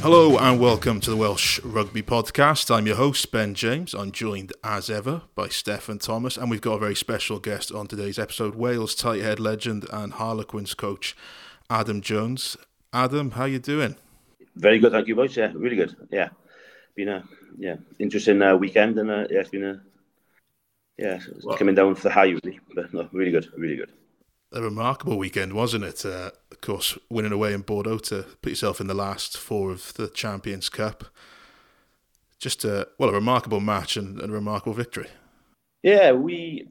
Hello and welcome to the Welsh Rugby Podcast. I'm your host, Ben James. I'm joined as ever by Steffan Thomas, and we've got a very special guest on today's episode, Wales tight head legend and Harlequins coach, Adam Jones. Adam, how you doing? Very good, thank you, boys. Yeah, really good. Yeah, been a interesting weekend, and it's been coming down for the high, really. But no, really good, really good. A remarkable weekend, wasn't it? Of course, winning away in Bordeaux to put yourself in the last four of the Champions Cup. Just a remarkable match and a remarkable victory. Yeah, we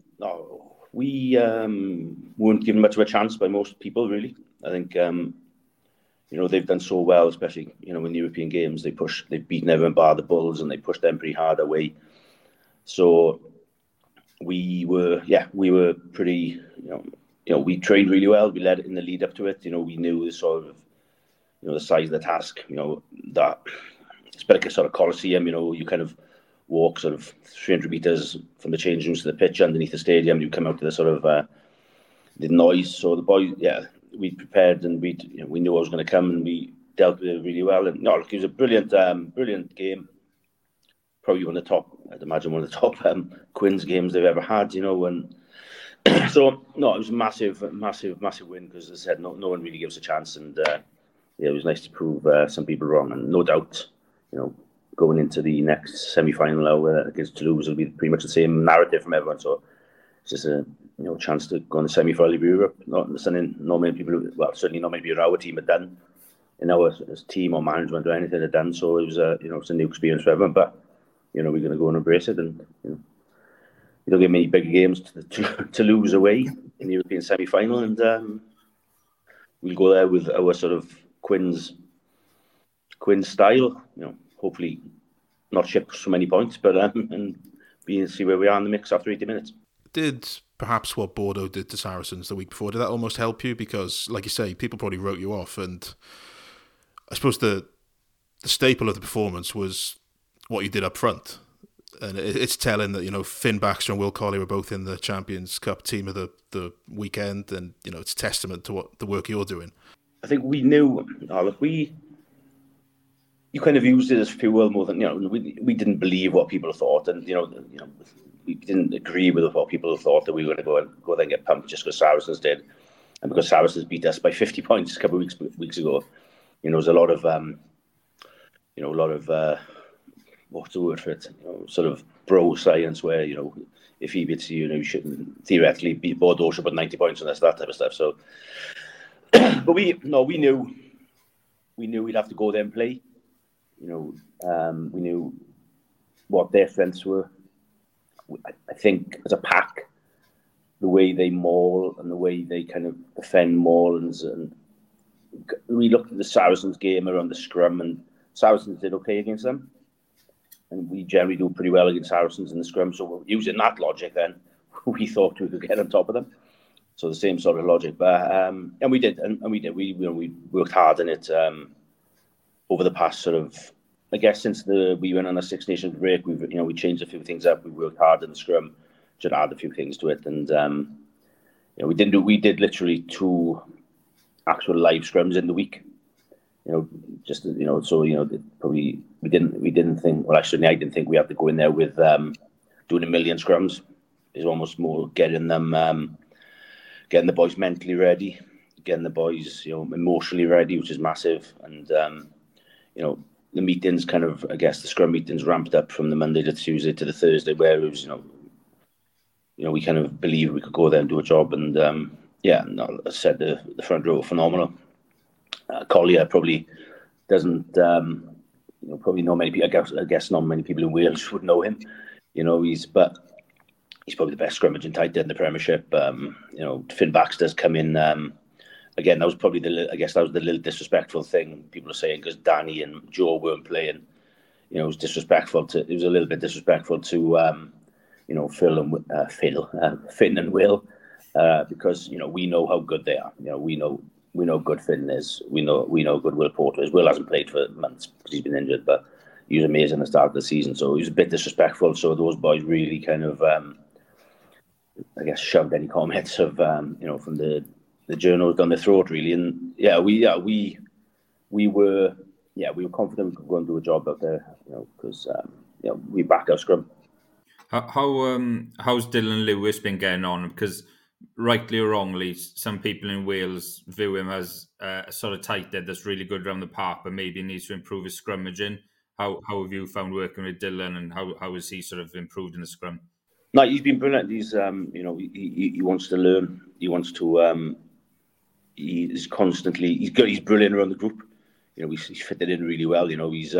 weren't given much of a chance by most people, really. I think they've done so well, especially in the European games. They've beaten everyone bar the Bulls, and they pushed them pretty hard away. So we were pretty we trained really well. We led in the lead up to it. We knew the sort of, the size of the task. That it's like a sort of coliseum. You kind of walk sort of 300 meters from the change rooms to the pitch underneath the stadium. You come out to the sort of the noise. So the boys, we prepared and we knew what was going to come, and we dealt with it really well. And it was a brilliant game. Probably one of the top Quins games they've ever had. So no, it was a massive win because, as I said, no one really gives a chance, and it was nice to prove some people wrong. And no doubt, going into the next semi-final now against Toulouse will be pretty much the same narrative from everyone. So it's just a chance to go on the semi-final of Europe. Certainly not many people in our team had done, in our team or management or anything had done. So it was it's a new experience for everyone. But we're going to go and embrace it, and you don't get many big games to lose away in the European semi-final, and we'll go there with our sort of Quins style. Hopefully not chip so many points, but and see where we are in the mix after 80 minutes. Did perhaps what Bordeaux did to Saracens the week before, did that almost help you? Because, like you say, people probably wrote you off, and I suppose the staple of the performance was what you did up front. And it's telling that, Finn Baxter and Will Colley were both in the Champions Cup team of the weekend, and, it's testament to what the work you're doing. I think we knew, you kind of used it as fuel more than, we didn't believe what people thought, and, we didn't agree with what people thought that we were going to go there and get pumped just because Saracens did, and because Saracens beat us by 50 points a couple of weeks ago. There was a lot of, what's the word for it? Sort of bro science where, if he beats you, you shouldn't theoretically beat Bordeaux, should put 90 points on us, that type of stuff. So, but we knew we'd have to go there and play. We knew what their strengths were. I think as a pack, the way they maul and the way they kind of defend maulings, and we looked at the Saracens game around the scrum, and Saracens did okay against them. And we generally do pretty well against Saracens in the scrum. So using that logic, then we thought we could get on top of them. So the same sort of logic, but and we did. We worked hard in it over the past sort of, I guess, since we went on a Six Nations break. We changed a few things up. We worked hard in the scrum, just add a few things to it, and we did literally 2 actual live scrums in the week. Probably we didn't think. Well, actually, I didn't think we have to go in there with doing a million scrums. It's almost more getting the boys mentally ready, getting the boys emotionally ready, which is massive. And the meetings kind of, I guess, the scrum meetings ramped up from the Monday to Tuesday to the Thursday, where it was we kind of believed we could go there and do a job. And as I said, the front row were phenomenal. Collier probably doesn't, probably not many people. I guess not many people in Wales would know him. He's probably the best scrummaging tight end in the Premiership. Finn Baxter's come in. Again, that was probably the little disrespectful thing people are saying because Danny and Joe weren't playing. It was disrespectful to. It was a little bit disrespectful to, Finn and Will, because we know how good they are. We know good Finn is. We know good Will Porter is. Will hasn't played for months because he's been injured, but he was amazing at the start of the season. So he was a bit disrespectful. So those boys really kind of, I guess, shoved any comments of, from the journals down their throat, really. And we were yeah, we were confident we could go and do a job out there, because we backed our scrum. How's Dylan Lewis been getting on? Because rightly or wrongly, some people in Wales view him as a sort of tight head that's really good around the park, but maybe needs to improve his scrummaging. How have you found working with Dylan, and how has he sort of improved in the scrum? No, he's been brilliant. He's he wants to learn. He wants to. He's constantly. He's good. He's brilliant around the group. He's fitted in really well. He's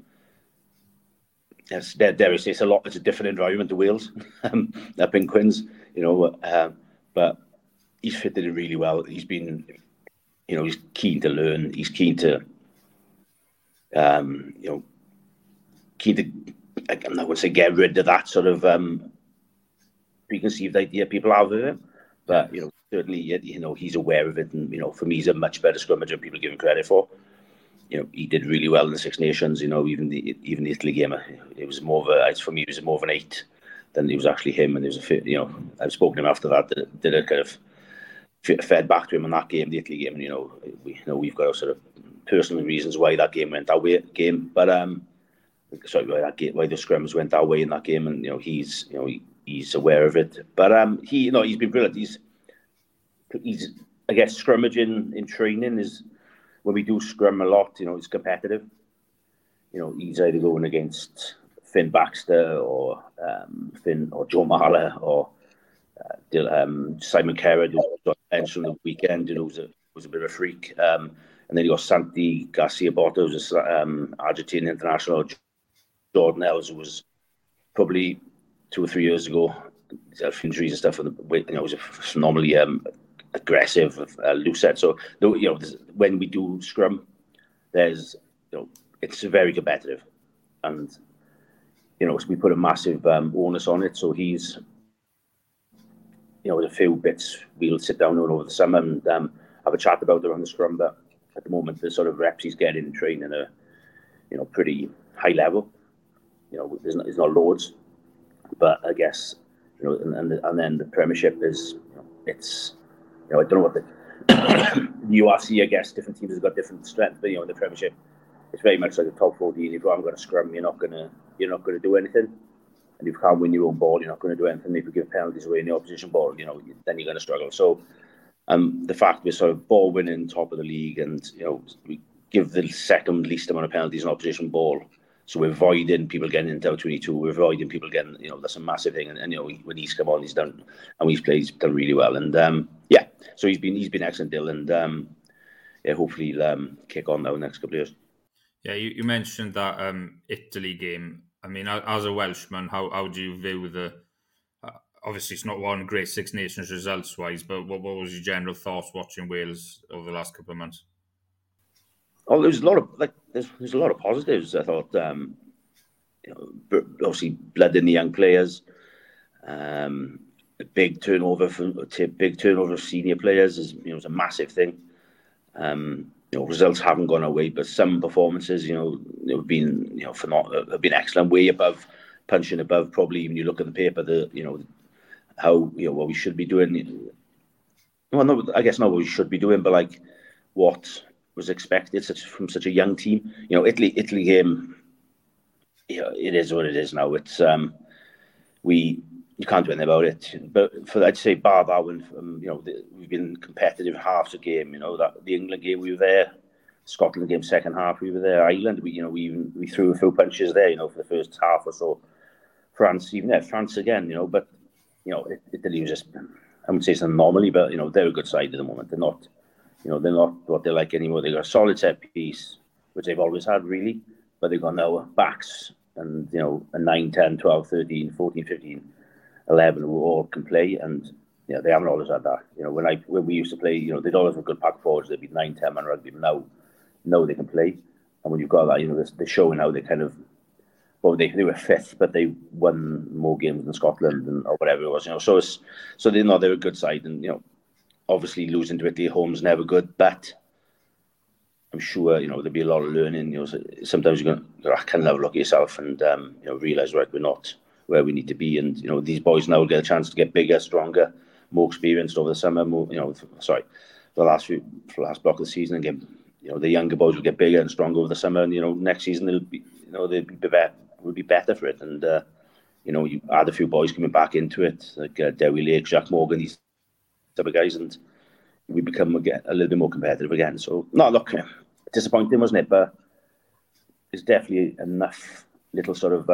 yes, dare I say, it's a different environment to Wales, up in Quins, but he's fitted in really well. He's been, he's keen to learn. He's keen to, I don't want to say get rid of that sort of preconceived idea people have of him, but certainly, he's aware of it, and for me, he's a much better scrummager than people give him credit for. He did really well in the Six Nations. Even the Italy game, it was more of for me, it was more of an 8 than it was actually him. And it was I've spoken to him after that. Did a kind of fed back to him in that game, the Italy game, and we've got sort of personal reasons why that game went that way. But why the scrums went that way in that game, and he's aware of it. But he's been brilliant. He's I guess scrummaging in training is. When we do scrum a lot, it's competitive. He's either going against Finn Baxter or Joe Marler or Simon Kerr, who was on the weekend, was a bit of a freak. And then you got Santi Garcia-Botto, who's an Argentine international. Jordan Els, who was probably 2 or 3 years ago, injuries and stuff, and was a phenomenally aggressive, loose-set. So, when we do scrum, there's, it's very competitive, and so we put a massive onus on it. So he's, with a few bits we'll sit down on over the summer and have a chat about around the scrum. But at the moment, the sort of reps he's getting in training are, pretty high level. There's not loads, but I guess, and then the Premiership is, it's. I don't know what the URC, I guess, different teams have got different strength, but in the Premiership, it's very much like the top 14. If you haven't got a scrum, you're not gonna do anything. And if you can't win your own ball, you're not going to do anything. If you give penalties away in the opposition ball, then you're going to struggle. So, the fact we're sort of ball winning, top of the league, and we give the second least amount of penalties in opposition ball. So we're avoiding people getting into our 22. We're avoiding people getting, that's a massive thing. And when he's come on, he's done, and he's done really well. And so he's been excellent, Dylan. And hopefully he'll kick on now in the next couple of years. Yeah, you mentioned that Italy game. I mean, as a Welshman, how do you view the? Obviously, it's not one great Six Nations results wise, but what was your general thoughts watching Wales over the last couple of months? Oh, there's a lot of there's a lot of positives. I thought, obviously, blood in the young players, a big turnover of senior players is a massive thing. Results haven't gone away, but some performances, have been have been excellent, way above, punching above. Probably when you look at the paper, how what we should be doing. Well, no, I guess not what we should be doing, but like what was expected from such a young team. Italy game. It is what it is now. It's you can't do anything about it. But I'd say bar that one, we've been competitive halves a game. That the England game we were there, Scotland game second half we were there. Ireland we threw a few punches there. For the first half or so. France again. But Italy was just, I wouldn't say it's an anomaly, but they're a good side at the moment. They're not what they're like anymore. They've got a solid set piece, which they've always had really, but they've got now backs and a 9, 10, 12, 13, 14, 15, 11 who all can play, and they haven't always had that. When we used to play, they'd always have good pack forwards. They'd be 9, 10 man rugby. But now they can play, and when you've got that, they're showing how they kind of. Well, they were fifth, but they won more games than Scotland or whatever it was. So they're a good side, and obviously losing to Italy at home is never good, but I'm sure there'll be a lot of learning. Sometimes you're going to kind of have a look at yourself and realise, right, we're not where we need to be, and these boys now will get a chance to get bigger, stronger, more experienced over the summer. For the last block of the season, and the younger boys will get bigger and stronger over the summer, and next season they'll be better for it. And you add a few boys coming back into it, like Dewi Lake, Jack Morgan, these type of guys, and we become a little bit more competitive again. So, disappointing, wasn't it? But there's definitely enough little sort of,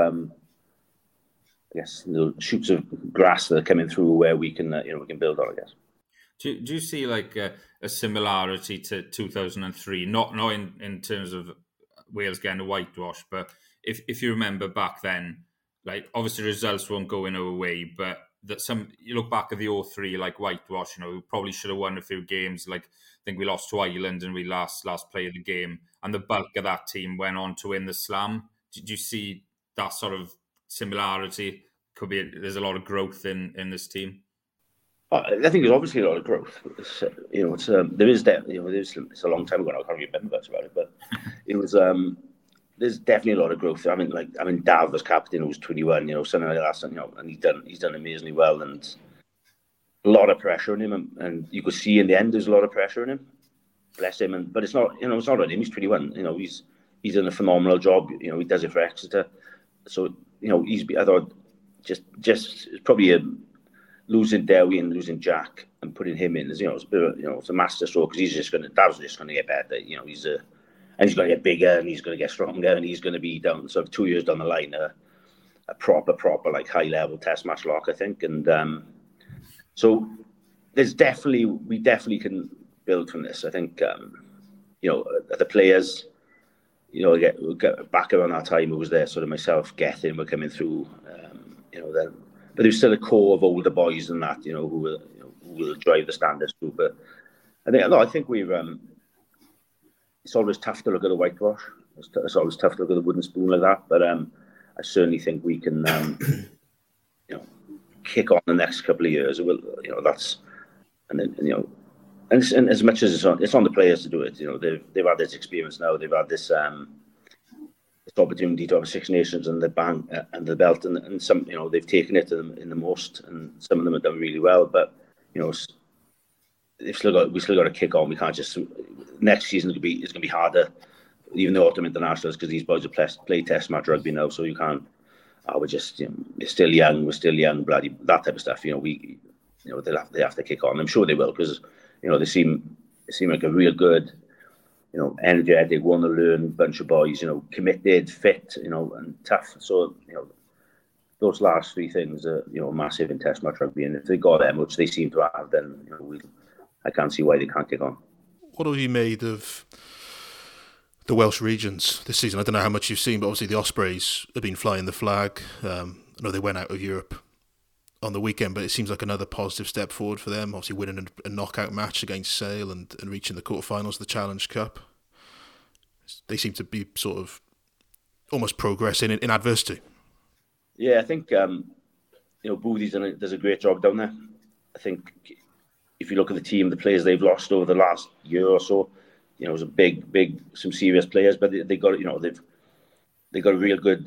little shoots of grass that are coming through where we can, we can build on, I guess. Do you see like a similarity to 2003? Not in terms of Wales getting a whitewash, but if you remember back then, like obviously results weren't going our way, but you look back at the 2003 like whitewash, we probably should have won a few games. Like I think we lost to Ireland and we last play of the game, and the bulk of that team went on to win the Slam. Did you see that sort of similarity? There's a lot of growth in this team. I think there's obviously a lot of growth. There is it's a long time ago now, I can't remember much about it, but it was there's definitely a lot of growth. Dav was captain, who was 21, something like that, and he's done amazingly well, and a lot of pressure on him, and you could see in the end there's a lot of pressure on him. Bless him, but it's not it's not on him. He's 21, he's done a phenomenal job. He does it for Exeter, so I thought just probably losing Dewi and losing Jack and putting him in is it's a master stroke, because Dav's just going to get better. And he's going to get bigger, and he's going to get stronger, and he's going to be down 2 years down the line a proper like high level Test match lock, I think. And so we definitely can build from this. I think the players, get back around that time, it was there. Sort of myself, Gethin were coming through, then. But there's still a core of older boys and that, who will drive the standards through. But I think we've. It's always tough to look at a whitewash. It's always tough to look at a wooden spoon like that. But I certainly think we can, kick on the next couple of years. That's and as much as it's on the players to do it. They've had this experience now. They've had this opportunity to have Six Nations and the belt, and some they've taken it to them in the most, and some of them have done really well. But we still got to kick on. We can't just next season it's going to be harder, even the autumn internationals, because these boys have play Test match rugby now, so you can't. We're just we're still young, bloody that type of stuff. They have to kick on. I'm sure they will, because they seem like a real good, energetic, want to learn bunch of boys, committed, fit, and tough. So, those last three things are, massive in Test match rugby. And if they got them, which they seem to have, then, I can't see why they can't kick on. What have you made of the Welsh regions this season? I don't know how much you've seen, but obviously the Ospreys have been flying the flag. I know they went out of Europe on the weekend, but it seems like another positive step forward for them. Obviously winning a knockout match against Sale and reaching the quarterfinals of the Challenge Cup. They seem to be sort of almost progressing in adversity. Yeah, I think Boothie's does a great job down there. I think if you look at the team, the players they've lost over the last year or so, it was a some serious players, but they got they've got a real good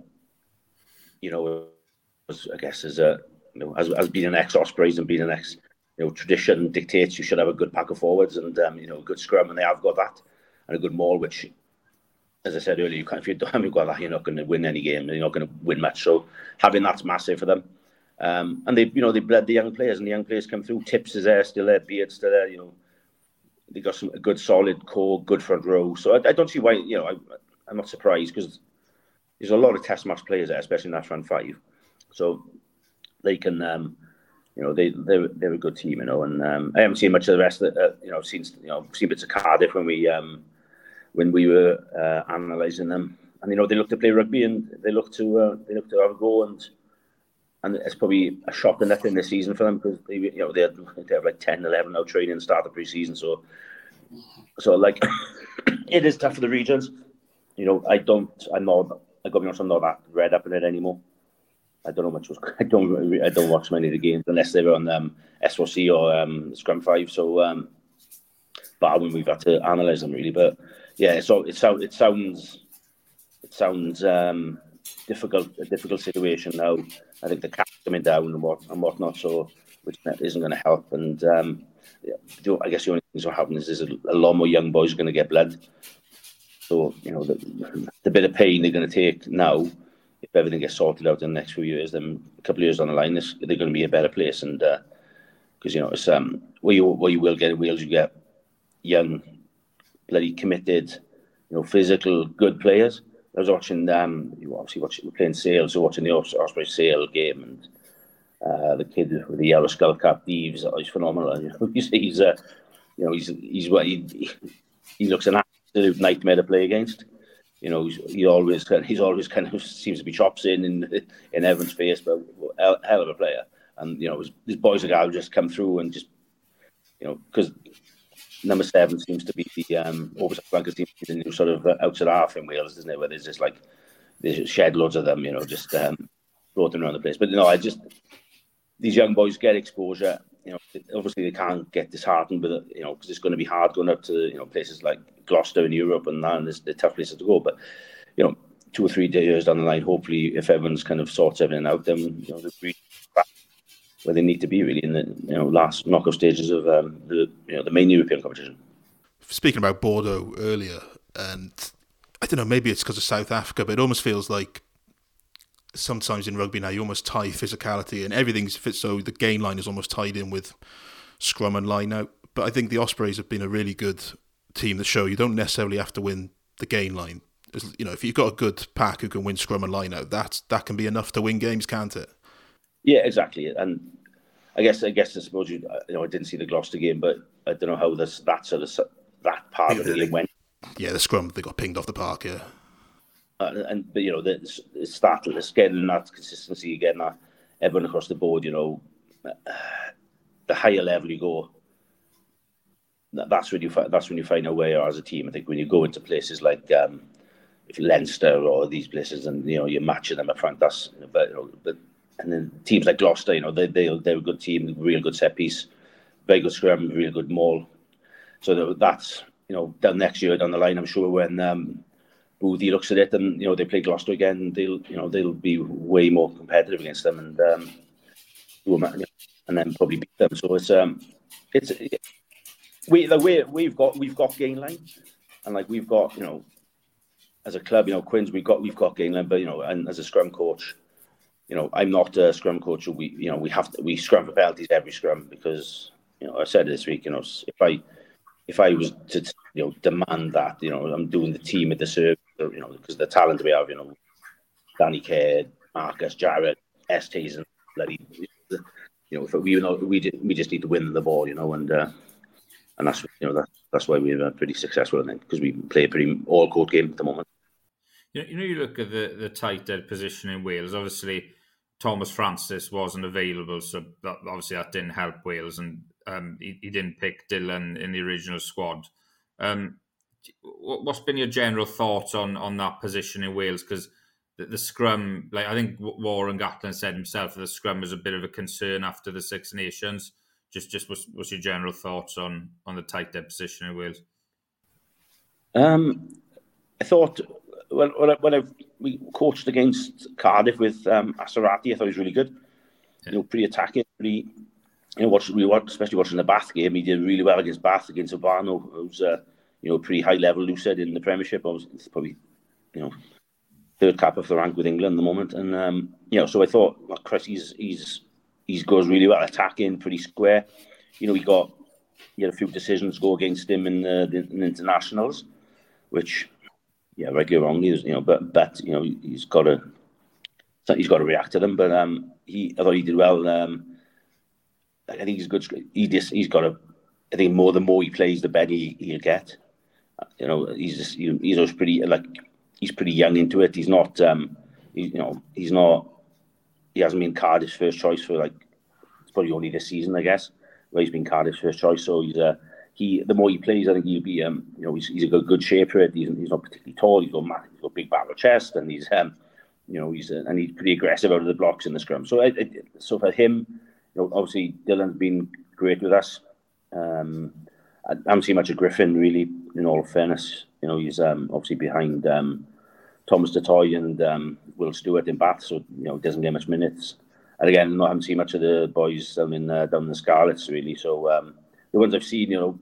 I guess as being an ex-Ospreys and being an ex, tradition dictates you should have a good pack of forwards and a good scrum, and they have got that, and a good maul, which, as I said earlier, if you haven't got that, you're not going to win any game, you're not going to win much. So having that's massive for them. And they bled the young players, and the young players come through. Tips is there, still there. Beard's still there. They got a good solid core, good front row. So I don't see why. I'm not surprised, because there's a lot of Test match players there, especially in that front five. So they can, they're a good team, and I haven't seen much of the rest of it. I've seen bits of Cardiff when we were analysing them, and they look to play rugby, and they look to have a go, and it's probably a shock and nothing this season for them, because they have like 10, 11 now training, start the pre-season, so like it is tough for the regions. I'm not that read up in it anymore. I don't know much. I don't watch many of the games unless they're on SOC or Scrum 5. So, but when we've had to analyse them really, but yeah, so it sounds difficult, a difficult situation now. I think the cap's coming down and whatnot, so which isn't going to help. And I guess the only is what happens is a lot more young boys are going to get blood. So, the bit of pain they're going to take now, if everything gets sorted out in the next few years, then a couple of years down the line, they're going to be a better place. And because it's what you will get in Wales, you get young, bloody committed, physical, good players. I was watching, we're playing Sale, so watching the Osprey Sale game, and the kid with the yellow skull cap, Deves, he's phenomenal. He looks an absolute nightmare to play against. He always kind of seems to be chops in everyone's face, but hell of a player. And his boys like I'll just come through and just because number 7 seems to be the oversight flanker seems to be the new sort of outside half in Wales, isn't it? Where there's just there's shed loads of them, just floating around the place. But these young boys get exposure. Obviously they can't get disheartened with it, because it's going to be hard going up to places like Gloucester in Europe and that, and there's the tough places to go. But 2 or 3 years down the line, hopefully, if everyone's kind of sorts everything out, then they're really back where they need to be really in the last knockout stages of the main European competition. Speaking about Bordeaux earlier, and I don't know, maybe it's because of South Africa, but it almost feels like sometimes in rugby now you almost tie physicality and everything's fit, so the gain line is almost tied in with scrum and line out. But I think the Ospreys have been a really good team that show you don't necessarily have to win the gain line. If you've got a good pack who can win scrum and line out, that can be enough to win games, can't it? Yeah, exactly. And I suppose I didn't see the Gloucester game, but I don't know how that part of the game went. Yeah, the scrum, they got pinged off the park, yeah. But it's getting that consistency, getting that everyone across the board. The higher level you go, that's when you find out where you are as a team. I think when you go into places like if Leinster or these places, and you're matching them up front. And then teams like Gloucester, they're a good team, real good set piece, very good scrum, real good maul. So that's down next year down the line, I'm sure when Boothie looks at it and they play Gloucester again, they'll be way more competitive against them and then probably beat them. So we've got gain line, and we've got as a club, Quins, we've got gain line, but and as a scrum coach, I'm not a scrum coach. We scrum for penalties every scrum because I said this week, if I was to demand that, I'm doing the team a disservice, because the talent we have, Danny Kerr, Marcus, Jarrett, STs, and bloody, we just need to win the ball, and that's why we're pretty successful, I think, because we play a pretty all-court game at the moment. You look at the tight end position in Wales. Obviously, Thomas Francis wasn't available, so that didn't help Wales, and he didn't pick Dylan in the original squad. What's been your general thoughts on that position in Wales? Because the scrum, I think Warren Gatland said himself, the scrum was a bit of a concern after the Six Nations. Just what's your general thoughts on the tight end position in Wales? I thought when we coached against Cardiff with Asarati, I thought he was really good. Pretty attacking, pretty. Especially watching the Bath game, he did really well against Bath, against Obano, who's pretty high level lucid in the Premiership. It's probably third cap of the rank with England at the moment, and so I thought, well, Chris, he goes really well attacking, pretty square. He had a few decisions go against him in the internationals, which, yeah, rightly or wrongly, but he's got to react to them. But I thought he did well. I think he's good. He's got I think the more he plays, the better he'll get. He's always pretty he's pretty young into it. He's not. He's not. He hasn't been Cardiff's first choice for it's probably only this season, I guess, where he's been Cardiff's first choice. So the more he plays, I think he'll be he's a good shape for it. He's not particularly tall. He's got a big barrel chest, and he's he's pretty aggressive out of the blocks in the scrum. So so for him, obviously Dylan's been great with us. I haven't seen much of Griffin really, in all fairness. He's obviously behind Thomas Dutoy and Will Stewart in Bath, so doesn't get much minutes. And again, I haven't seen much of the boys down in the Scarlets really. So the ones I've seen,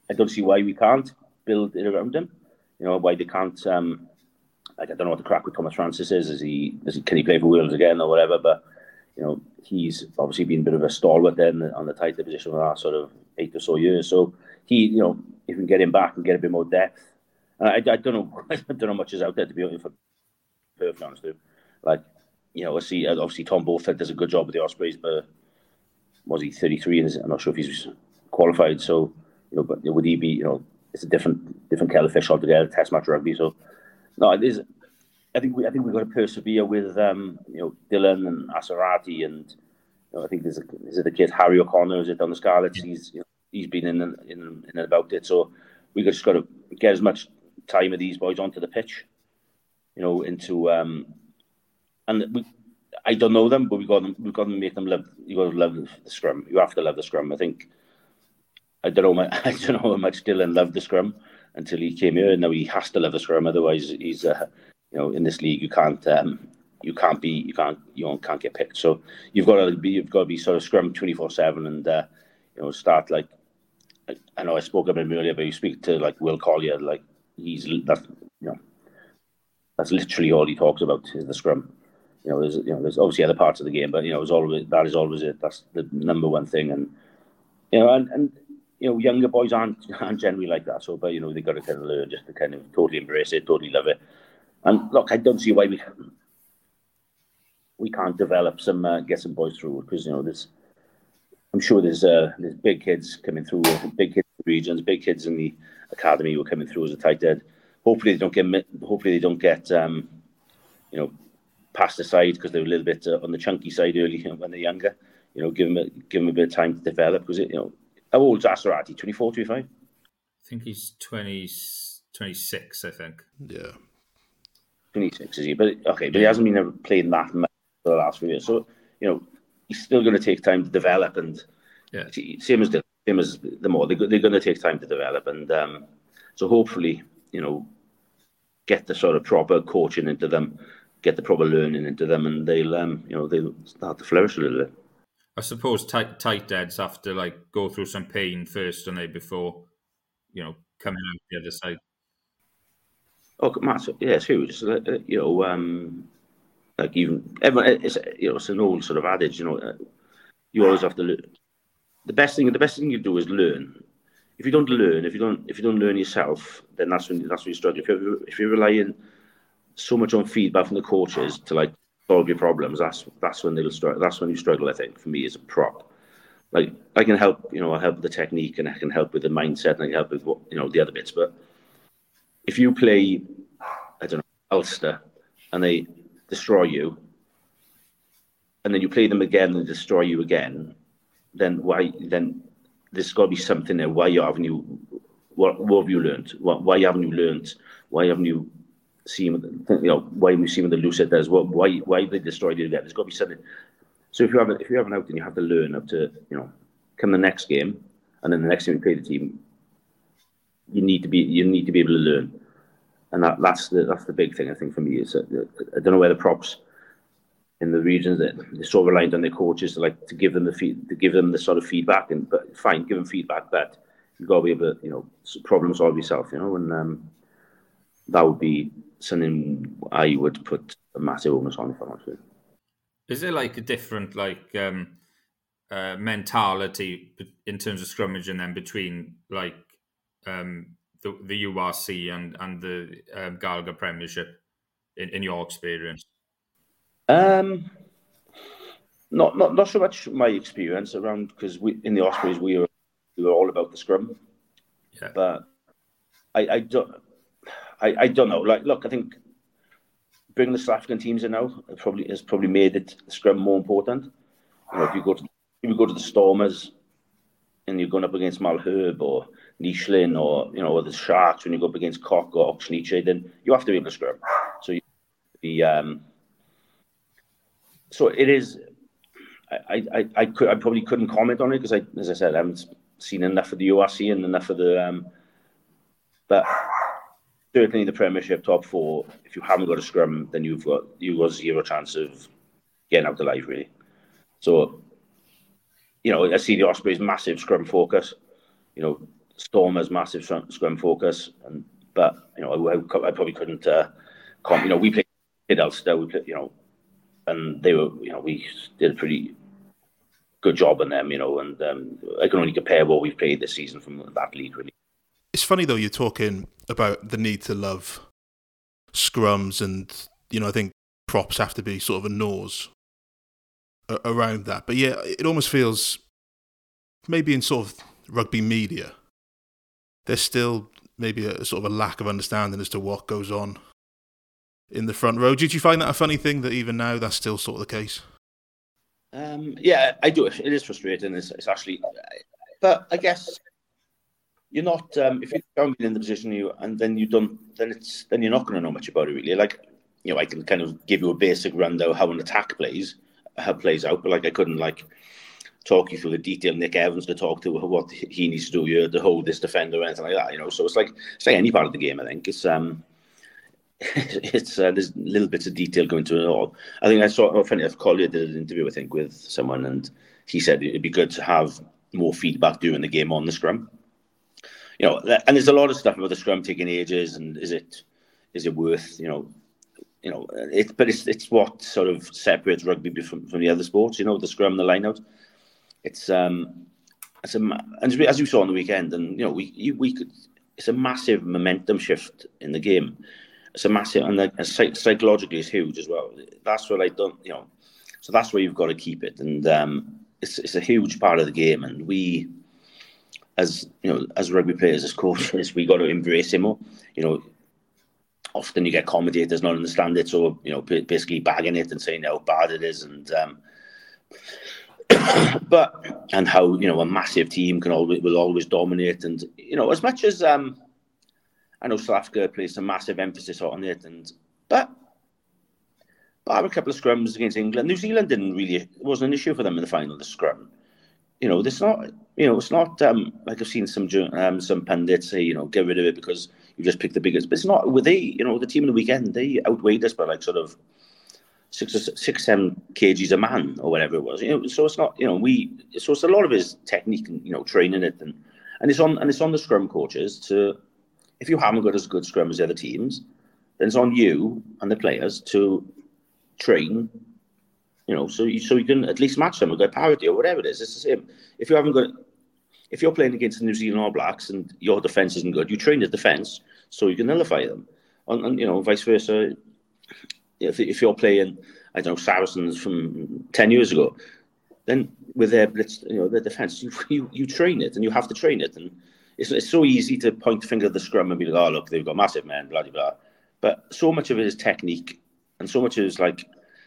I don't see why we can't build it around him. You know, why they can't. I don't know what the crack with Thomas Francis is. Can he play for Wales again or whatever? But you know, he's obviously been a bit of a stalwart then on the tighter position for the last sort of 8 or so years. So he, you know, if we can get him back and get a bit more depth, I don't know, I don't know much is out there to be perfectly honest with you. Like, you know, obviously Tom Beaufort does a good job with the Ospreys, but was he 33? And I'm not sure if he's qualified. So, you know, but would he be? You know, it's a different kettle of fish altogether. Test match rugby. So, no, it is. I think we've got to persevere with you know, Dylan and Asarati, and you know, I think is it the kid Harry O'Connor? Is it on the Scarlets? He's been in and about it. So we just got to get as much time of these boys onto the pitch, you know, into I don't know them, but we've got to make them love. You got to love the scrum. You have to love the scrum. I think I don't know how much Dylan loved the scrum until he came here, and now he has to love the scrum. Otherwise, he's you know, in this league, you can't get picked. So you've got to be sort of scrum 24/7, and you know, start like, I know I spoke about him earlier, but you speak to like Will Collier, like that's literally all he talks about is the scrum. You know, there's obviously other parts of the game, but you know, that is always it. That's the number one thing, and you know, and you know, younger boys aren't generally like that. So, but you know, they got to kind of learn just to kind of totally embrace it, totally love it. And look, I don't see why we can't develop get some boys through, because you know, I'm sure there's big kids coming through, big kids in the regions, big kids in the academy who are coming through as a tight end. Hopefully they don't get you know, passed aside because they're a little bit on the chunky side early when they're younger. You know, give them a bit of time to develop, because you know, how old's Asarati? 24, 25? I think he's 26, I think. Yeah. 26, is he? But he hasn't been playing that much for the last few years. So, you know, he's still going to take time to develop, and same as the more they're going to take time to develop, and so hopefully, you know, get the sort of proper coaching into them, get the proper learning into them, and they'll start to flourish a little bit. I suppose tight ends have to like go through some pain first, don't they, before, you know, coming out the other side. Oh, massive! Yeah, it's huge. You know, like even everyone, it's an old sort of adage. You know, you always have to learn. The best thing you do is learn. If you don't learn, if you don't learn yourself, then that's when you struggle. If you're relying so much on feedback from the coaches to like solve your problems, that's when they'll struggle. That's when you struggle. I think for me as a prop, like I can help. You know, I help with the technique, and I can help with the mindset, and I can help with the other bits, but if you play, I don't know, Ulster, and they destroy you, and then you play them again and destroy you again, then why? Then there's got to be something there. Why haven't you? What have you learned? Why haven't you learned? Why haven't you seen? You know, why haven't you seen what the Lucid does? Why they destroyed you again? There's got to be something. So if you have an out, then you have to learn up to, you know, come the next game, and then the next time you play the team, you need to be able to learn, and that's the big thing I think for me. Is I don't know where the props in the regions that they're so reliant on their coaches to give them the sort of feedback, but fine, give them feedback, but you've got to be able to, you know, problem solve yourself, you know, and that would be something I would put a massive onus on if I'm honest with you. Is there like a different mentality in terms of scrummaging then between like the URC and the Gallagher Premiership in your experience? Not so much my experience around, because in the Ospreys we were all about the scrum. Yeah. But I don't know. Like, look, I think bringing the South African teams in now has probably made the scrum more important. You know, if you go to the Stormers and you're going up against Malherbe or Nishlin or, you know, or the Sharks, when you go up against Koch or Oxenitche, then you have to be able to scrum. So so it is. I probably couldn't comment on it because as I said, I haven't seen enough of the URC and enough of the. But certainly the Premiership top four, if you haven't got a scrum, then you've got zero chance of getting out alive, really. So, you know, I see the Ospreys massive scrum focus. You know, Stormer's massive scrum focus, but I probably couldn't. We played Ulster, and they were, we did a pretty good job on them, and I can only compare what we've played this season from that league, really. It's funny though, you're talking about the need to love scrums, and I think props have to be sort of a nose around that. But yeah, it almost feels maybe in sort of rugby media, there's still maybe a sort of a lack of understanding as to what goes on in the front row. Did you find that a funny thing that even now that's still sort of the case? Yeah, I do. It is frustrating. It's actually, but I guess you're not. If you haven't been in the position then you don't, then you're not going to know much about it really. Like, I can kind of give you a basic rundown how an attack plays out, but like I couldn't talk you through the detail. Nick Evans to talk to what he needs to do here to hold this defender or anything like that. So it's like any part of the game. I think it's there's little bits of detail going to it all. I think I saw funny enough, Collier did an interview I think with someone, and he said it'd be good to have more feedback during the game on the scrum. And there's a lot of stuff about the scrum taking ages, and is it worth but it's what sort of separates rugby from the other sports. The scrum, the line out. It's and as you saw on the weekend, and we could. It's a massive momentum shift in the game. It's a massive, and psychologically, it's huge as well. That's what I don't, So that's where you've got to keep it, and it's a huge part of the game. And we, as rugby players, as coaches, we got to embrace it more. Often you get commentators not understand it, so basically bagging it and saying how bad it is, and and how a massive team will always dominate, and as much as I know South Africa placed a massive emphasis on it, but I have a couple of scrums against England. New Zealand it wasn't an issue for them in the final. The scrum, it's not like I've seen some pundits say get rid of it because you just picked the biggest. But it's not. Were they the team of the weekend? They outweighed us by like sort of 6-7 kgs a man or whatever it was. So it's not. So it's a lot of his technique and training it, and it's on the scrum coaches to. If you haven't got as good scrum as the other teams, then it's on you and the players to train, so you can at least match them or get parity or whatever it is. It's the same. If you're playing against the New Zealand All Blacks and your defence isn't good, you train the defence so you can nullify them, and vice versa. If you're playing, I don't know, Saracens from 10 years ago, then with their blitz, their defence, you train it and you have to train it. And it's so easy to point the finger at the scrum and be like, oh, look, they've got massive men, blah, blah, blah. But so much of it is technique, and so much is that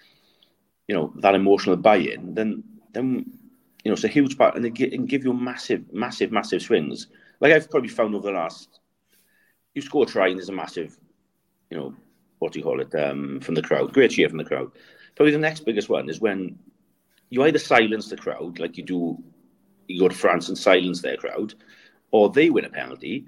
emotional buy-in, then it's a huge part, and they can give you massive, massive, massive swings. Like I've probably found over the last, you score a try and there's a massive, what do you call it, from the crowd, great cheer from the crowd. Probably the next biggest one is when you either silence the crowd, like you go to France and silence their crowd, or they win a penalty,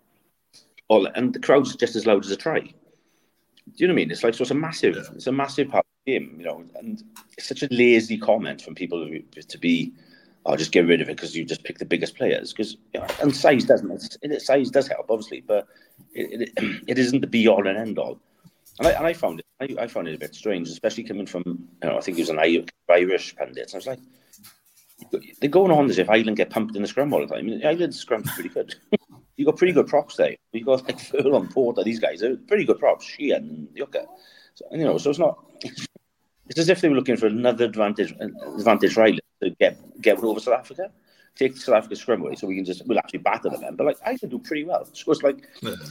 and the crowd's just as loud as a try. Do you know what I mean? It's it's a massive part of the game, and it's such a lazy comment from people to be, just get rid of it because you just pick the biggest players. Because and size does help, obviously, but it isn't the be all and end all. And I found it a bit strange, especially coming from I think he was an Irish pundit. So I was like, they're going on as if Ireland get pumped in the scrum all the time. I mean, Ireland's scrum's pretty good. You got pretty good props there. You got like Furlong, Porter. These guys are pretty good props. Sheehan and Yucca. So, so it's not. It's as if they were looking for another advantage for Ireland to get over South Africa, take South Africa's scrum away, so we'll actually batter them. But like Ireland do pretty well. So it's like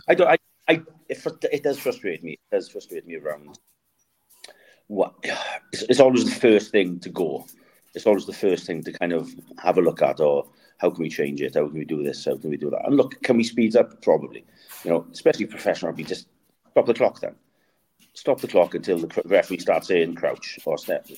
it does frustrate me. It does frustrate me around what. It's always the first thing to go. It's always the first thing to kind of have a look at, or how can we change it? How can we do this? How can we do that? And look, can we speed up? Probably. Especially professional rugby, just stop the clock then. Stop the clock until the referee starts saying crouch or step.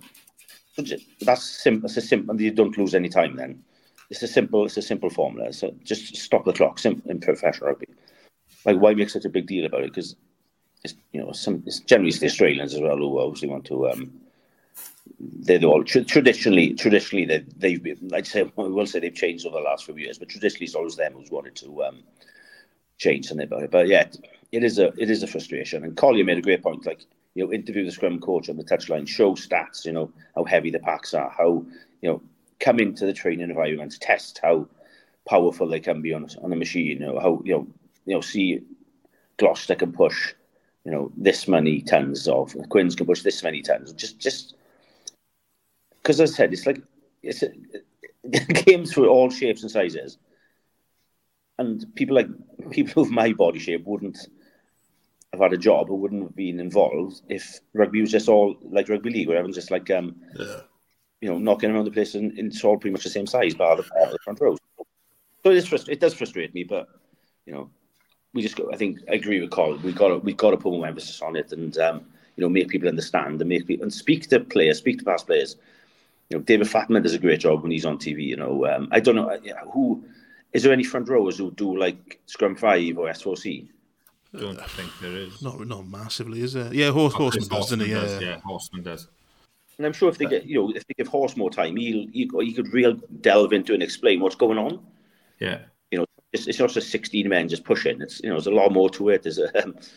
That's simple. It's a simple. You don't lose any time then. It's a simple formula. So just stop the clock. In professional rugby, like why make such a big deal about it? Because it's generally it's the Australians as well who obviously want to they're all traditionally they've been, I'd say, I will say they've changed over the last few years, but traditionally it's always them who's wanted to change something about it. But yeah, it is a frustration. And Collier made a great point, like, interview the scrum coach on the touchline, show stats, how heavy the packs are, how, come into the training environments, test how powerful they can be on a machine, how, see Gloucester can push, this many tons of, Quins can push this many tons. Just because, as I said, it's games for all shapes and sizes, and people of my body shape wouldn't have had a job or wouldn't have been involved if rugby was just all like rugby league, where everyone's just like knocking around the place, and it's all pretty much the same size, bar the front row. So it does frustrate me, but we just I think I agree with Colin. We've got to put more emphasis on it, and make people understand, and speak to past players. David Fatman does a great job when he's on TV. I don't know who is there any front rowers who do like Scrum 5 or S4C? Don't think there is. Not massively, is there? Yeah, Horseman does, doesn't he? Yeah, Horseman does. And I'm sure if they give Horse more time, he could real delve into and explain what's going on. Yeah. It's not just 16 men just pushing. It's there's a lot more to it. There's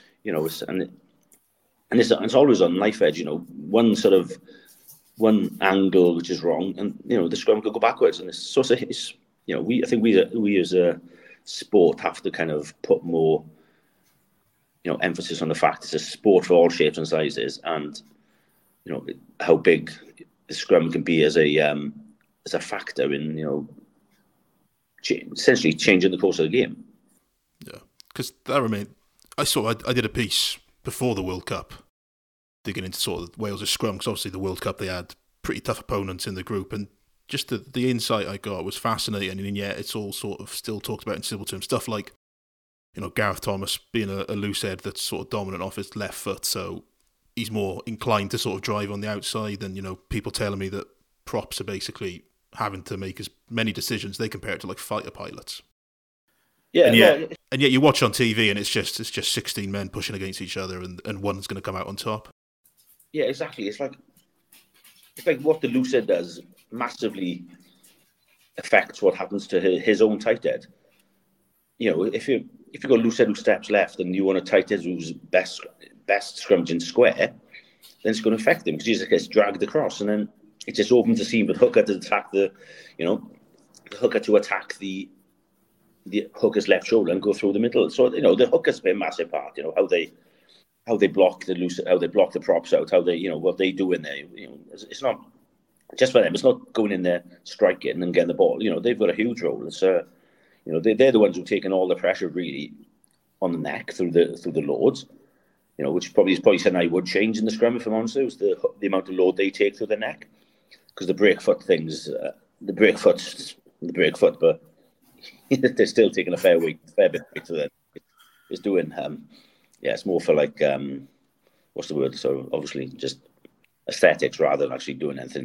it's always on knife edge. One angle which is wrong, and the scrum could go backwards. And it's I think we as a sport have to kind of put more emphasis on the fact it's a sport for all shapes and sizes, and how big the scrum can be as a factor in essentially changing the course of the game. Yeah, because I did a piece before the World Cup digging into sort of Wales' scrum, because obviously the World Cup they had pretty tough opponents in the group, and just the insight I got was fascinating, and yet it's all sort of still talked about in simple terms. Stuff like Gareth Thomas being a loose head that's sort of dominant off his left foot, so he's more inclined to sort of drive on the outside than, people telling me that props are basically having to make as many decisions. They compare it to like fighter pilots. Yeah, and yet you watch on TV and it's just 16 men pushing against each other, and one's going to come out on top. Yeah, exactly. It's like what the loose head does massively affects what happens to his own tight head. If you've got a loose head who steps left and you want a tight head who's best scrummaging square, then it's going to affect him because he just gets dragged across, and then it just opens the seam for the hooker to attack the hooker's left shoulder and go through the middle. So the hookers play a massive part. How they block the props out, how they what they do in there. It's not just for them. It's not going in there striking and getting the ball. They've got a huge role. It's they're the ones who've taken all the pressure really on the neck through the loads. Which is probably something I would change in the scrum if I'm honest. Is the amount of load they take through the neck, because the break foot things, the break foot, but they're still taking a fair bit to them. It's doing it's more for like what's the word? So obviously just aesthetics rather than actually doing anything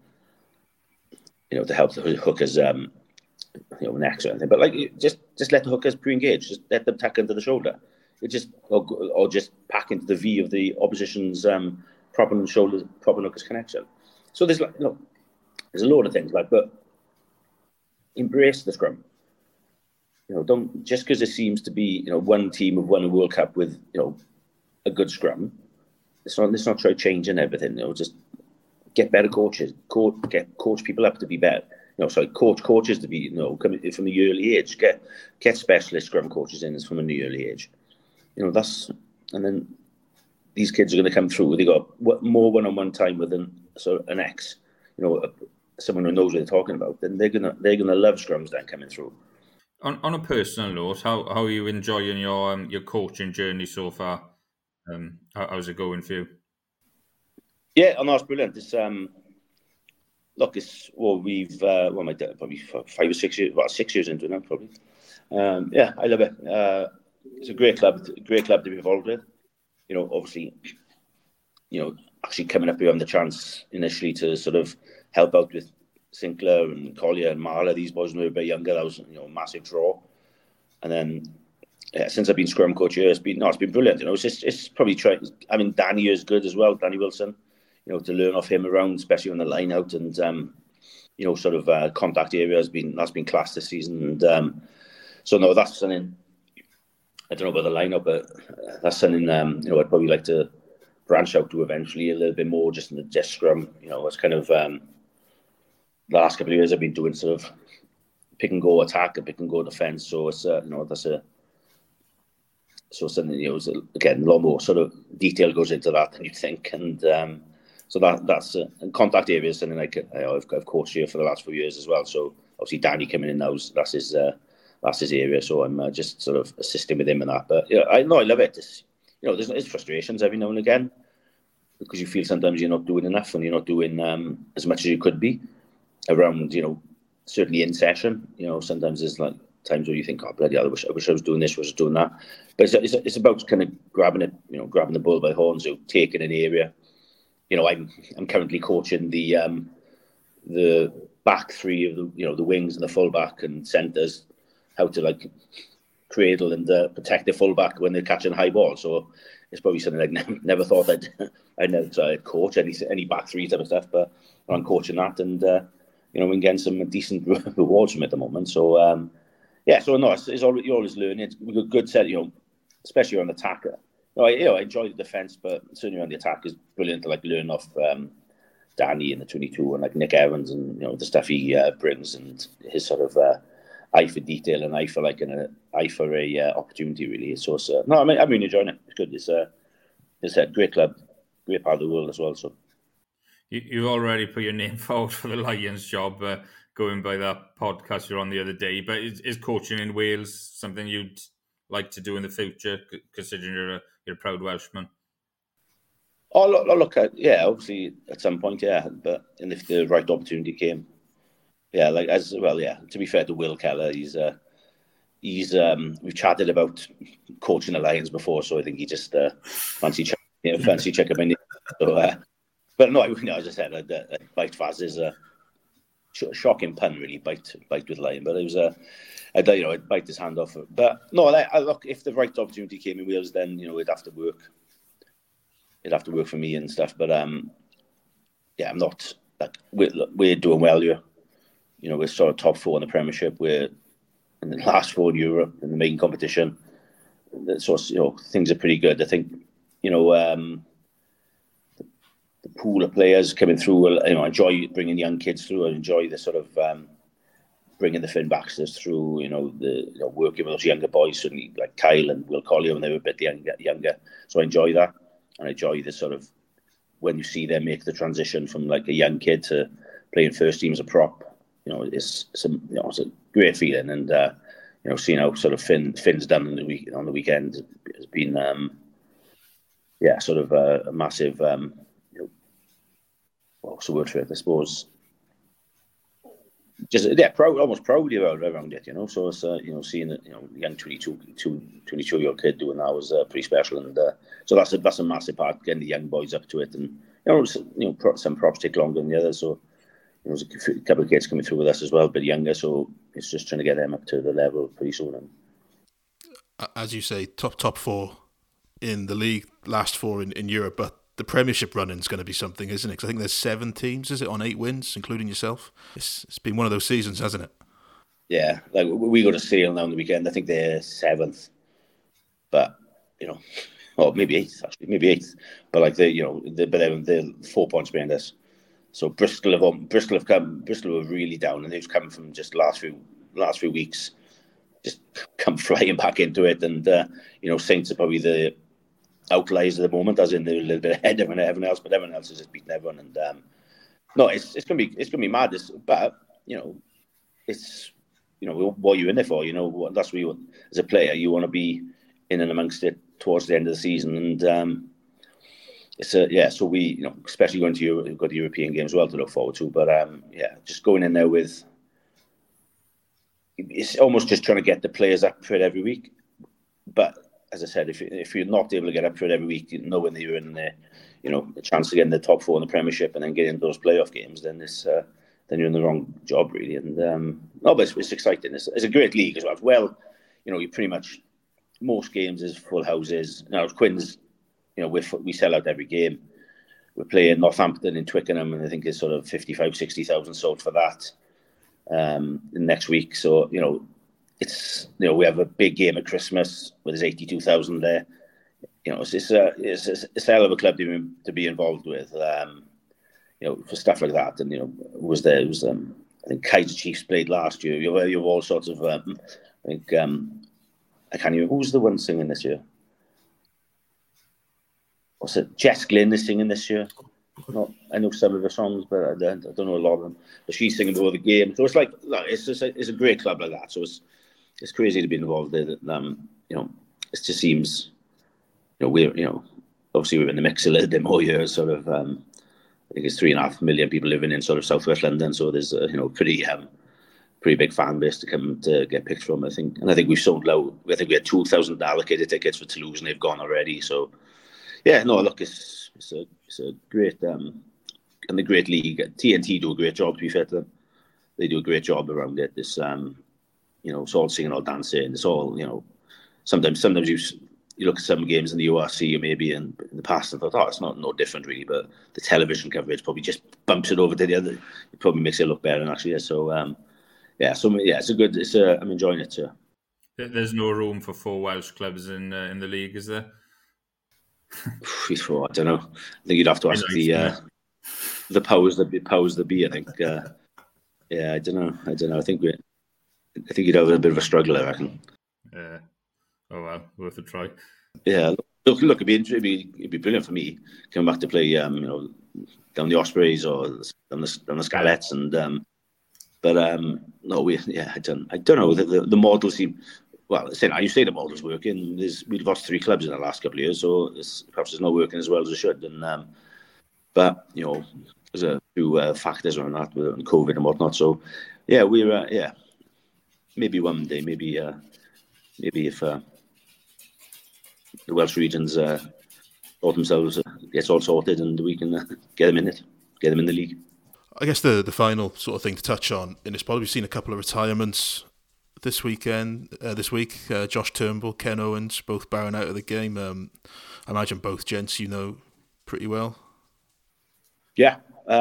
to help the hookers necks or anything. But like just let the hookers pre-engage, just let them tack into the shoulder. It just or just pack into the V of the opposition's prop and hookers connection. So there's there's a load of things but embrace the scrum. Don't just because it seems to be one team have won a World Cup with a good scrum. Let's not try changing everything. Just get better coaches. Coach people up to be better. Coach coaches to be coming from the early age. Get specialist scrum coaches in from an early age. And then these kids are going to come through. They got more one-on-one time with an ex, someone who knows what they're talking about. Then they're gonna love scrums then coming through. On a personal note, how are you enjoying your coaching journey so far? How's it going for you? Yeah, it's brilliant. It's we've my dad probably 5 or 6 years, 6 years into it now probably. I love it. It's a great club to be involved with. Obviously, actually coming up here on the chance initially to sort of help out with Sinclair and Collier and Marla, these boys when they were a bit younger, that was a massive draw. And then since I've been scrum coach here, it's been brilliant. It's probably trying. I mean, Danny is good as well. Danny Wilson, to learn off him around, especially on the line out, and sort of contact area that's been class this season. And so no, that's something. I don't know about the lineup, but that's something I'd probably like to branch out to eventually a little bit more, just in the desk scrum. It's kind of the last couple of years I've been doing sort of pick and go attack and pick and go defence. So it's something again, a lot more sort of detail goes into that than you think, and so that's contact area is something I've coached here for the last few years as well. So obviously Danny coming in now, that's his area. So I'm just sort of assisting with him in that. But I love it. There's frustrations every now and again because you feel sometimes you're not doing enough and you're not doing as much as you could be around, certainly in session. Sometimes there's like times where you think, oh bloody hell, I wish I was doing this, was doing that. But it's about kind of grabbing it, grabbing the bull by the horns, taking an area. I'm currently coaching the back three of the wings and the fullback and centres, how to like cradle and protect the fullback when they're catching high ball. So it's probably something I never thought I'd coach any back three type of stuff, but I'm coaching that, and we're getting some decent rewards from it at the moment. So so no, you're always learning. It's a good set, especially on attack. I enjoy the defence, but certainly on the attack is brilliant to like learn off Danny in the 22 and like Nick Evans and the stuff he brings and his sort of eye for detail and eye for a opportunity really. So it's, I'm really enjoying it. It's good. It's a great club, great part of the world as well. So you've already put your name forward for the Lions job, going by that podcast you're on the other day. But is coaching in Wales something you'd like to do in the future, considering you're a proud Welshman? Oh, look, obviously at some point, but if the right opportunity came, to be fair to Will Keller, he's we've chatted about coaching the Lions before, so I think he just fancy check him in. So, but no, as I said, bite Faz is a shocking pun, really. Bite with Lion, but it was I'd bite his hand off. But no, look, if the right opportunity came in Wales, then it'd have to work. It'd have to work for me and stuff. But I'm not like we're doing well here. We're sort of top 4 in the Premiership. We're in the last 4 in Europe in the main competition. So things are pretty good. I think the pool of players coming through. I enjoy bringing young kids through. I enjoy the sort of bringing the Finn Baxters through. Working with those younger boys, certainly like Kyle and Will Collier when they were a bit younger. So I enjoy that, and I enjoy the sort of when you see them make the transition from like a young kid to playing first team as a prop. It's a great feeling, and seeing how sort of Finn's done on the weekend has been sort of a massive what's the word for it? I suppose just almost proud around it. So it's seeing a young 22-year-old kid doing that was pretty special, and so that's a massive part, getting the young boys up to it, and some props take longer than the others, so. There's a couple of kids coming through with us as well, a bit younger, so it's just trying to get them up to the level pretty soon. As you say, top 4 in the league, last 4 in Europe, but the Premiership run-in is going to be something, isn't it? Because I think there's 7 teams, is it, on 8 wins, including yourself? It's been one of those seasons, hasn't it? Yeah, like we got a Sale now on the weekend. I think they're 7th, but or maybe 8th actually, maybe 8th. But like they're 4 points behind us. So Bristol were really down, and they've come from just last few weeks, just come flying back into it. And Saints are probably the outliers at the moment, as in they're a little bit ahead of everyone else, but everyone else has just beaten everyone. And it's gonna be mad. But it's what you're in there for. That's what you want as a player. You want to be in and amongst it towards the end of the season, and. So we, especially going to Europe, we've got the European games as well to look forward to. But just going in there with, it's almost just trying to get the players up for it every week. But as I said, if you're not able to get up for it every week, knowing that you're in there, a chance to get in the top 4 in the Premiership and then get into those playoff games, then you're in the wrong job really. And but it's exciting. It's a great league as well. Well, you pretty much most games is full houses. Now Quins. We sell out every game, we're playing Northampton in Twickenham, and I think it's sort of 55,000-60,000 sold for that next week. So it's we have a big game at Christmas where there's 82,000 there. It's a hell of a club to be involved with. For stuff like that, and was there? It was I think Kaiser Chiefs played last year. You have all sorts of. I think I can't even. Who's the one singing this year? What's it? Jess Glynn is singing this year. I know some of the songs, but I don't know a lot of them. But she's singing before the game, so it's like it's a great club like that. So it's crazy to be involved with it. It just seems we're obviously we're in the mix a little bit more here. Sort of I think it's 3.5 million people living in sort of southwest London, so there's a pretty big fan base to come to get picked from. I think we've sold out. I think we had 2,000 allocated tickets for Toulouse, and they've gone already. So. Yeah, no, look, it's a great and a great league. TNT do a great job. To be fair to them, they do a great job around it. This, it's all singing, all dancing. It's all, Sometimes you look at some games in the URC or maybe in the past and thought, it's not no different really. But the television coverage probably just bumps it over to the other. It probably makes it look better actually. So it's a good. I'm enjoying it too. There's no room for 4 Welsh clubs in the league, is there? I don't know. I think you'd have to ask the powers that be. I think. I don't know. I think you'd have a bit of a struggle, I reckon. Yeah. Oh well, worth a try. Yeah. Look, it'd be brilliant for me coming back to play. Down the Ospreys or down the Scarlets, and no, I don't know. The model seem. Well, you say the model's working. We've lost 3 clubs in the last couple of years, so perhaps it's not working as well as it should. And but there's a few factors around that with COVID and whatnot. So yeah, we're maybe one day, maybe if the Welsh regions sort themselves gets all sorted, and we can get them in the league. I guess the final sort of thing to touch on in this pod, we've seen a couple of retirements this week. Josh Turnbull, Ken Owens, both bowing out of the game. I imagine both gents pretty well. Yeah.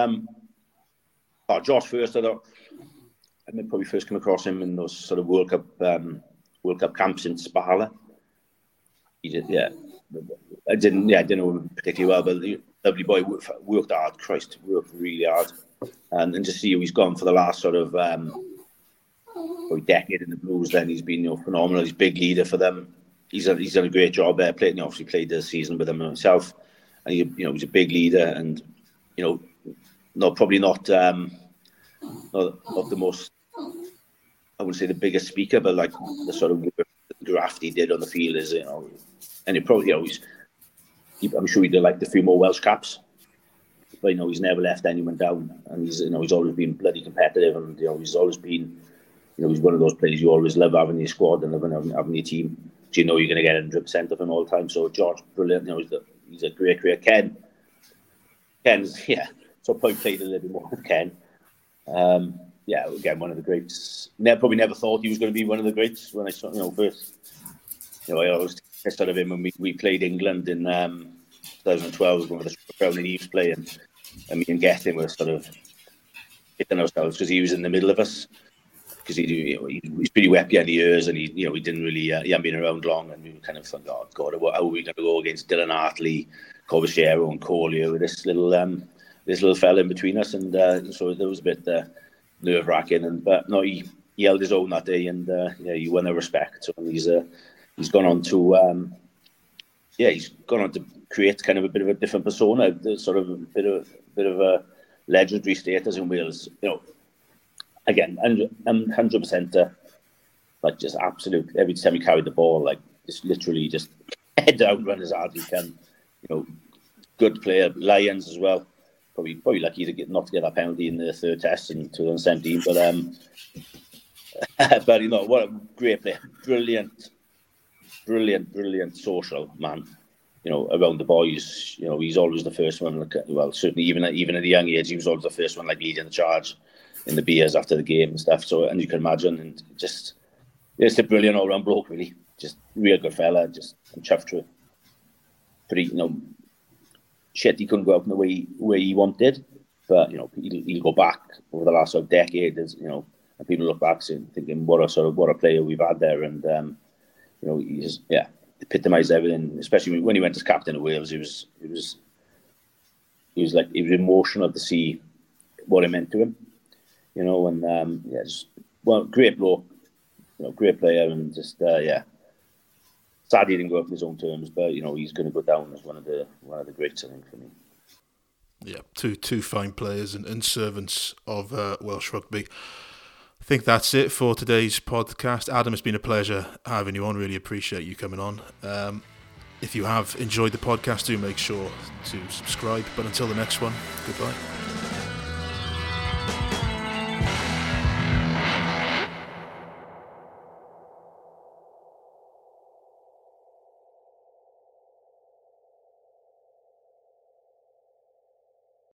Josh first, I probably first come across him in those sort of World Cup camps in Spala. He did, yeah. I didn't know him particularly well, but the lovely boy worked hard. Worked really hard, and just see how he's gone for the last sort of decade in the Blues. Then he's been phenomenal. He's a big leader for them. He's done a great job there. Obviously played the season with them himself, and he's a big leader, and not the most. I wouldn't say the biggest speaker, but like the sort of graft he did on the field is, and he probably, I'm sure he'd have liked a few more Welsh caps, but he's never left anyone down, and he's always been bloody competitive, and he's always been, he's one of those players you always love having in your squad and having your team. So you're going to get 100% of him all the time. So George, brilliant. He's a great career. Ken's so probably played a little bit more with Ken. Again, one of the greats. Probably never thought he was going to be one of the greats when I saw, first. I always pissed out of him when we played England in 2012 when the Crown and Eves play, and me and Gethin were sort of hitting ourselves because he was in the middle of us. Because he's pretty wet behind the ears, and he didn't really he hadn't been around long, and we were kind of like, oh God, how are we going to go against Dylan Hartley, Corbisiero, and Collier with this little fella in between us, and so there was a bit nerve wracking, but no, he held his own that day, and he won their respect. So he's gone on to create kind of a bit of a different persona, sort of a bit of a legendary status in Wales, Again, 100%, like just absolute. Every time he carried the ball, like just literally just head down, run as hard as he can. Good player. Lions as well. Probably lucky to not to get that penalty in the third test in 2017. But what a great player. Brilliant social man. Around the boys. He's always the first one. Well, certainly even at a young age, he was always the first one, like leading the charge in the beers after the game and stuff. So, and you can imagine, and just it's a brilliant all-round bloke, really. Just real good fella. Just I'm chuffed with. Pretty, shit, he couldn't go out in the way he wanted. But he'll go back over the last sort of decade, as and people look back thinking what a player we've had there, and he's epitomised everything. Especially when he went as captain of Wales, he was emotional to see what it meant to him, and great bloke, great player, and just sad he didn't go up on his own terms, but he's going to go down as one of the greats, I think, for me. Yeah, two fine players and servants of Welsh rugby. I think that's it for today's podcast. Adam, it's been a pleasure having you on. Really appreciate you coming on. If you have enjoyed the podcast, do make sure to subscribe. But until the next one, goodbye.